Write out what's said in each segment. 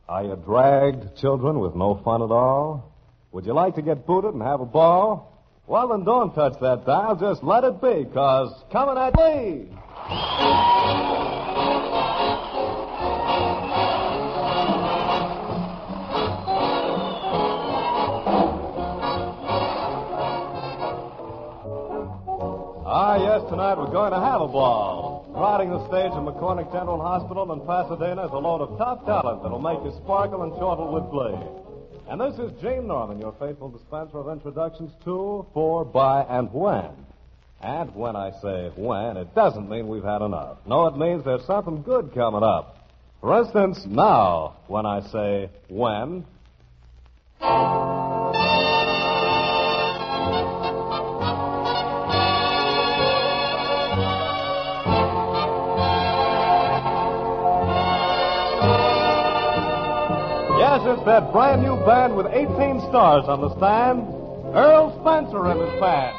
Are you dragged, children, with no fun at all? Would you like to get booted and have a ball? Well, then don't touch that dial. Just let it be, 'cause coming at Lee. Yes, tonight we're going to have a ball. Crowding the stage at McCormick General Hospital in Pasadena is a load of top talent that'll make you sparkle and chortle with glee. And this is Gene Norman, your faithful dispenser of introductions to, for, by, and when. And when I say when, it doesn't mean we've had enough. No, it means there's something good coming up. For instance, now, when I say when... Yes, it's that brand new band with 18 stars on the stand. Earl Spencer and his band.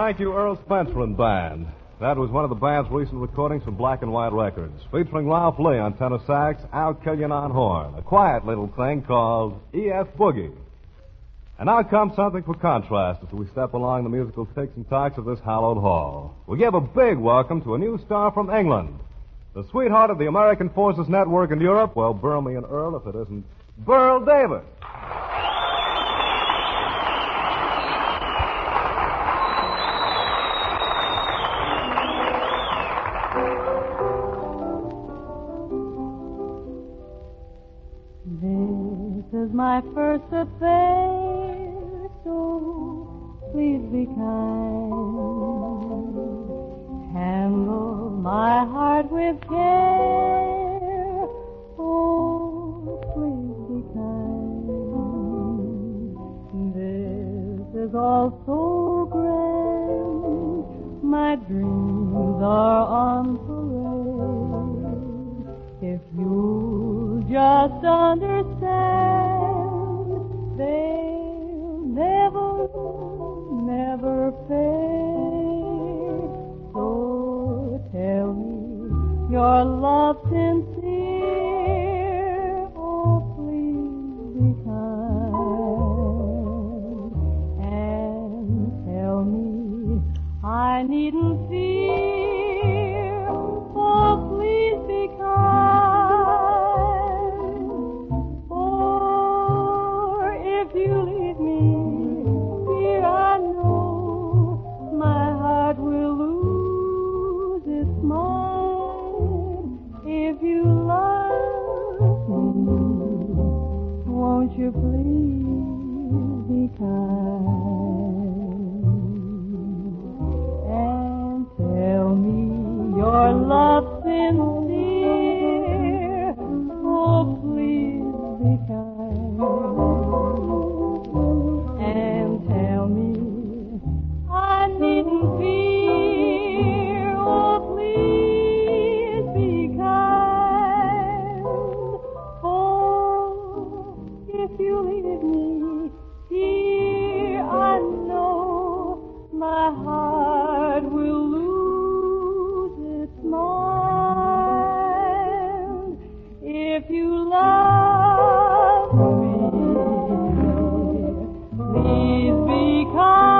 thank you, Earl Spencer and Band. That was one of the band's recent recordings from Black and White Records, featuring Ralph Lee on tenor sax, Al Killian on horn, a quiet little thing called E.F. Boogie. And now comes something for contrast as we step along the musical ticks and tacks of this hallowed hall. We give a big welcome to a new star from England, the sweetheart of the American Forces Network in Europe. Well, burl me and Earl if it isn't Burl Davis. This is my first affair, so please be kind. Handle my heart with care, oh, please be kind. This is all so grand, my dreams are on parade. If you just understand, they'll never fade. So tell me your love sincere. Oh, please be kind. And tell me I needn't fear. Oh, please be kind. For if you leave me, dear, I know my heart will lose its mind. If you love me, won't you please be kind? And tell me your love sincere. Oh, please be kind. And tell me I needn't fear. Oh, please be kind. For if you leave me, dear, I know my heart will lose its mind. If you love me, please be kind.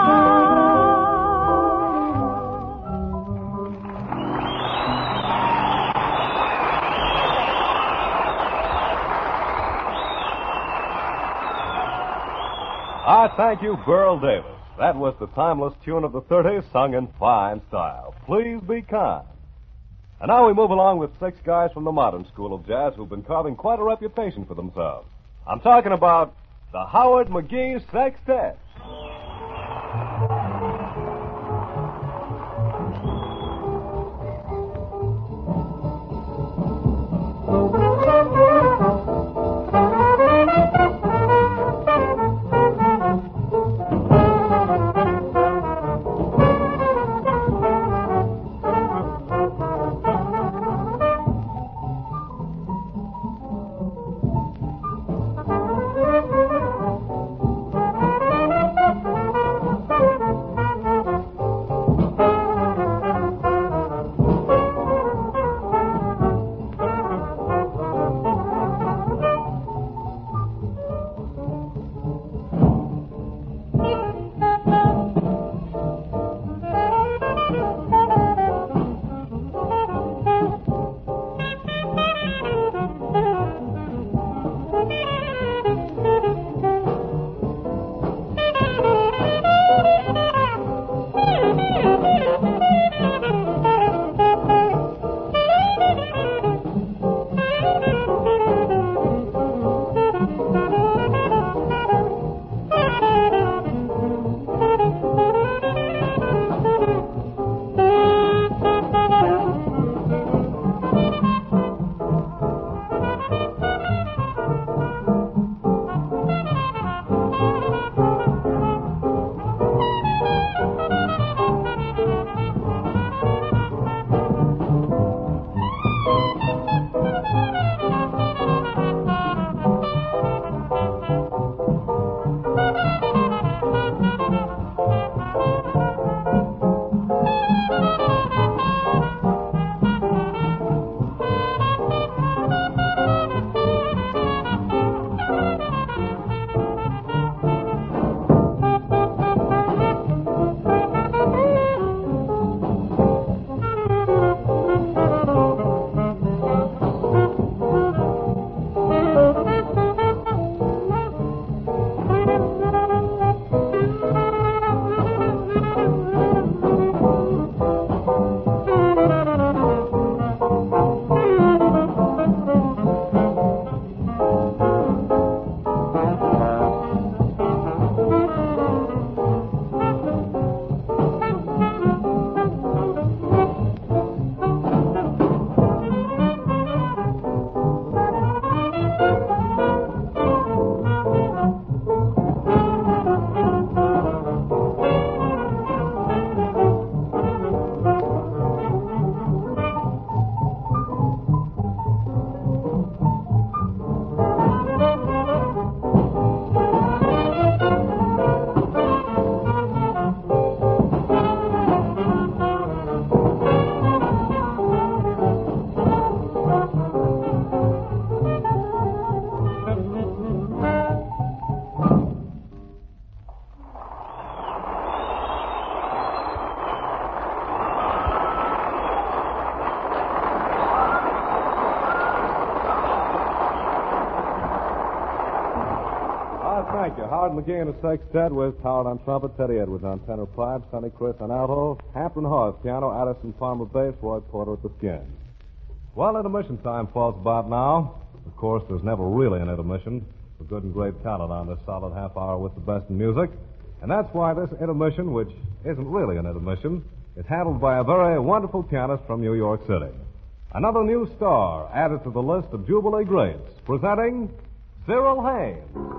I thank you, Burl Davis. That was the timeless tune of the 30s, sung in fine style. Please be kind. And now we move along with six guys from the modern school of jazz who've been carving quite a reputation for themselves. I'm talking about the Howard McGhee Sextet. Thank you. Howard McGee and his sextet with Howard on trumpet, Teddy Edwards on tenor pipe, Sonny Chris on alto, Hampton Hawes piano, Addison Palmer bass, Roy Porter at the skins. Well, intermission time falls about now. Of course, there's never really an intermission for good and great talent on this solid half hour with the best in music. And that's why this intermission, which isn't really an intermission, is handled by a very wonderful pianist from New York City. Another new star added to the list of Jubilee greats, presenting Cyril Haynes.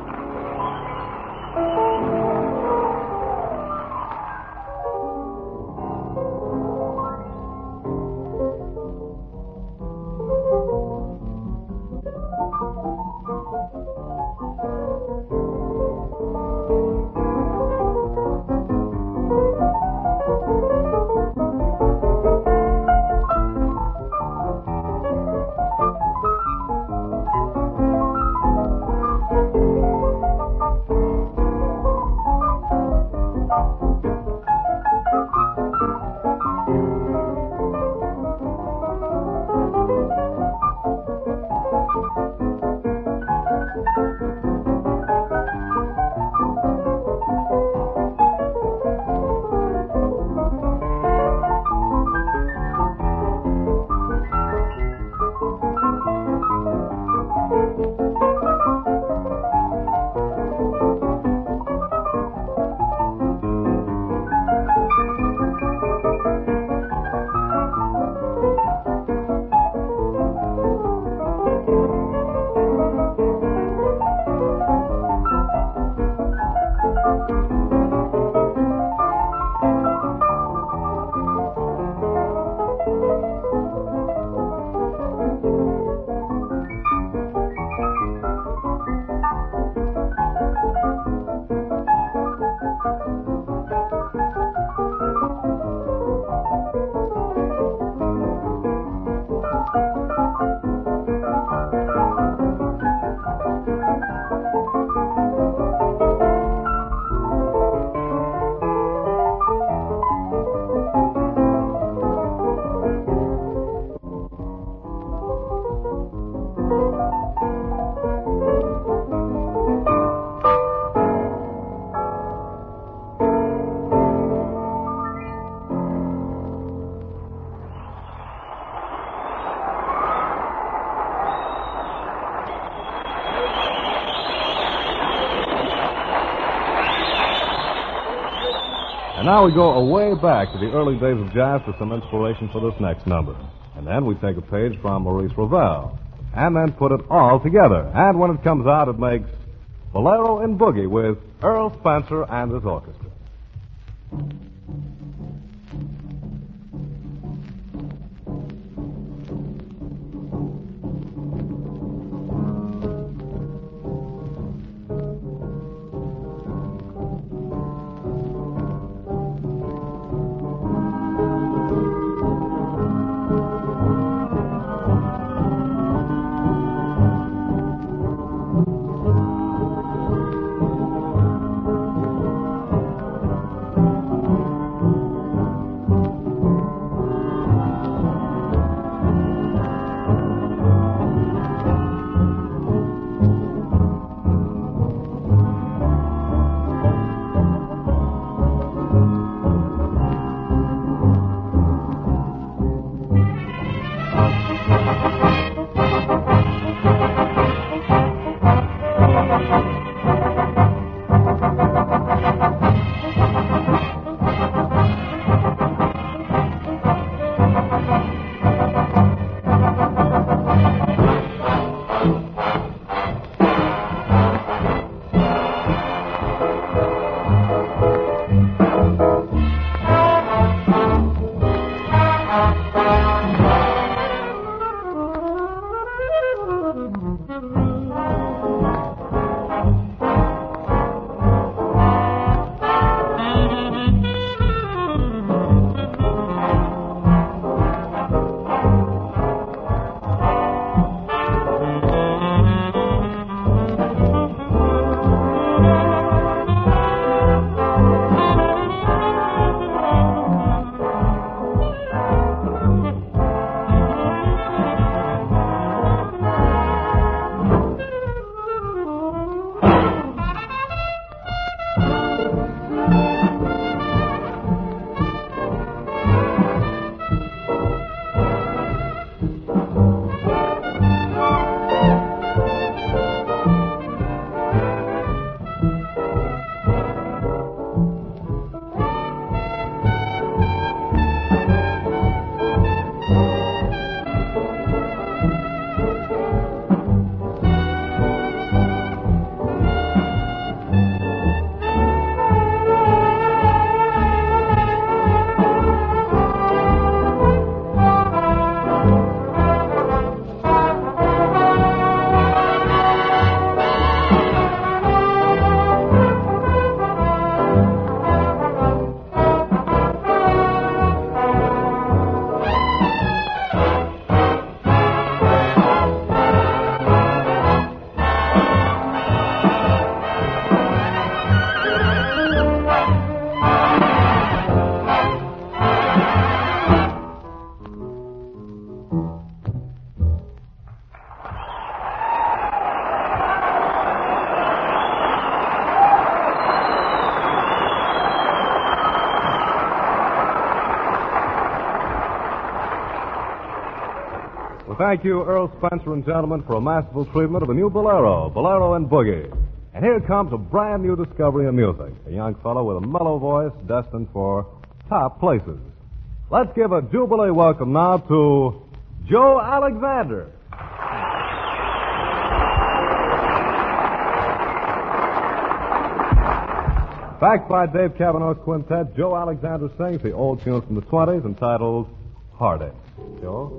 And now we go way back to the early days of jazz for some inspiration for this next number. And then we take a page from Maurice Ravel and then put it all together. And when it comes out, it makes Bolero in Boogie with Earl Spencer and his orchestra. Well, thank you, Earl Spencer and gentlemen, for a masterful treatment of the new Bolero and Boogie. And here comes a brand new discovery in music, a young fellow with a mellow voice destined for top places. Let's give a jubilee welcome now to Joe Alexander. Backed by Dave Cavanaugh's quintet, Joe Alexander sings the old tunes from the 20s entitled Heartache. Joe?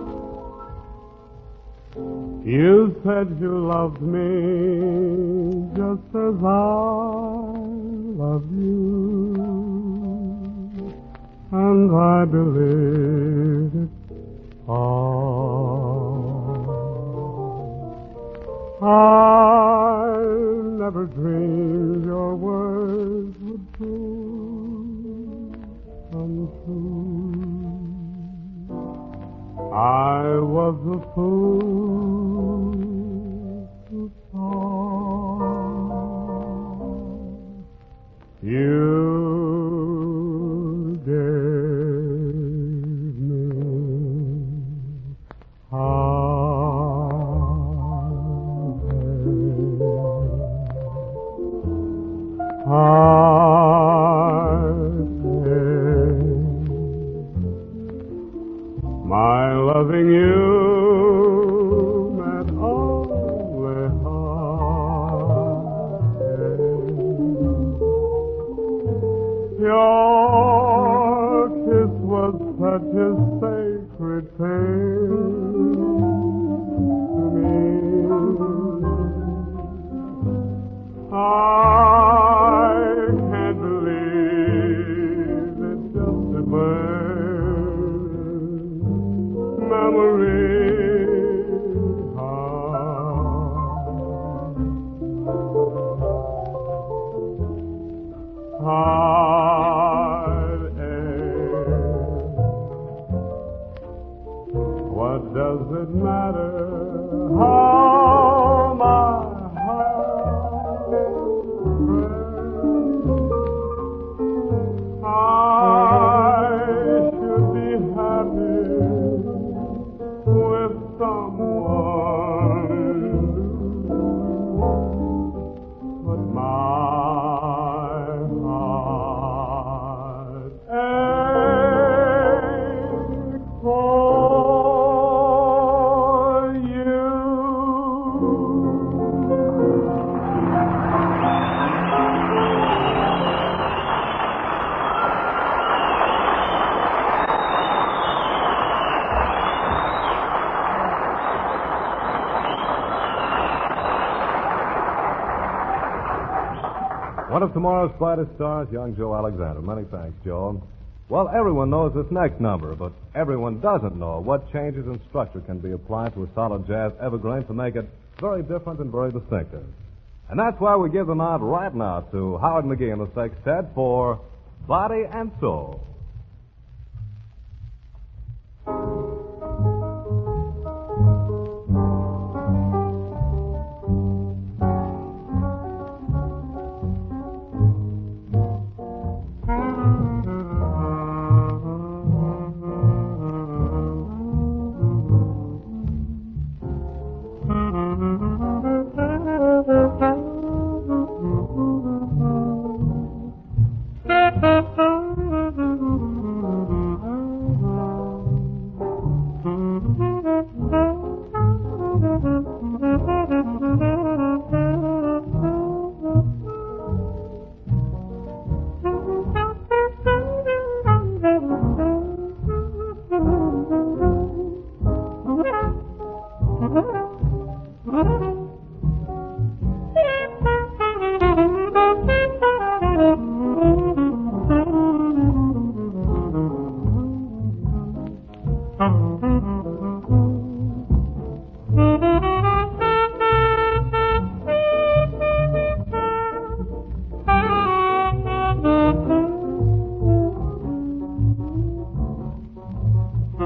You said you loved me just as I love you, and I believed it all. I never dreamed your words would prove untrue. I was a fool who thought you gave me my loving you meant only heartache. Your kiss was such a sacred thing to me. I can't believe it's just a memory. What does it matter how my heart breaks? I should be happy with someone new, but my heart aches for you. One of tomorrow's brightest stars, young Joe Alexander. Many thanks, Joe. Well, everyone knows this next number, but everyone doesn't know what changes in structure can be applied to a solid jazz evergreen to make it very different and very distinctive. And that's why we give the nod right now to Howard McGee and the Sextet for Body and Soul.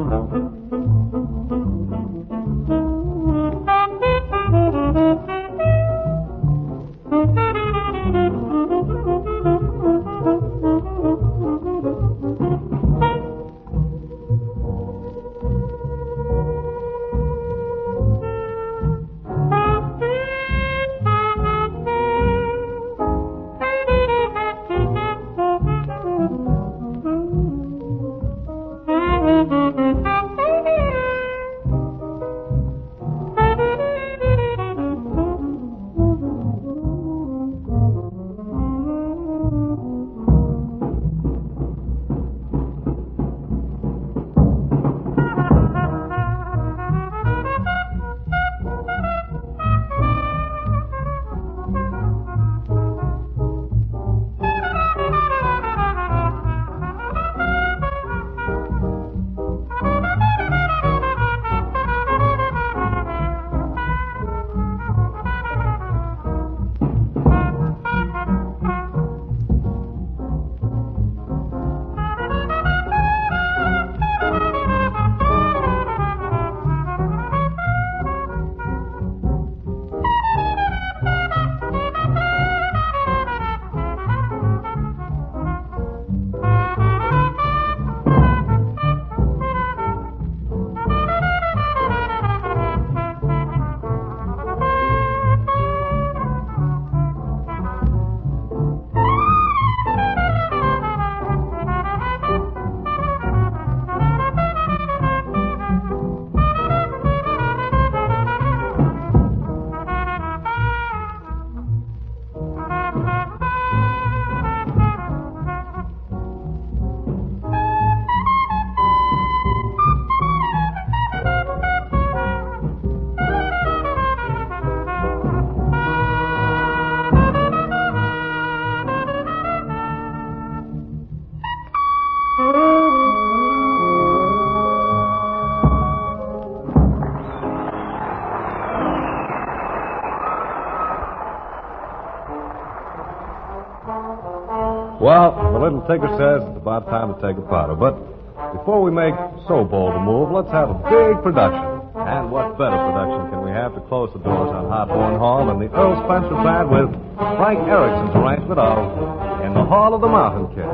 Well, the little tigger says it's about time to take a powder. But before we make so bold a move, let's have a big production. And what better production can we have to close the doors on Hawthorne Hall than the Earl Spencer Band with Frank Erickson's arrangement of In the Hall of the Mountain King.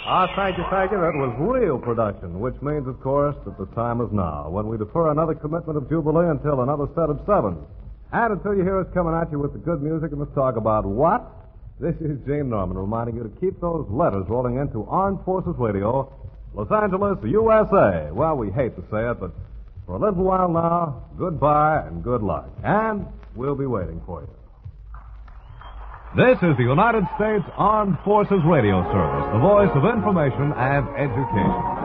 Thank you. That was real production, which means, of course, that the time is now when we defer another commitment of Jubilee until another set of sevens. And until you hear us coming at you with the good music and let's talk about what? This is Gene Norman reminding you to keep those letters rolling into Armed Forces Radio, Los Angeles, USA. Well, we hate to say it, but for a little while now, goodbye and good luck. And we'll be waiting for you. This is the United States Armed Forces Radio Service, the voice of information and education.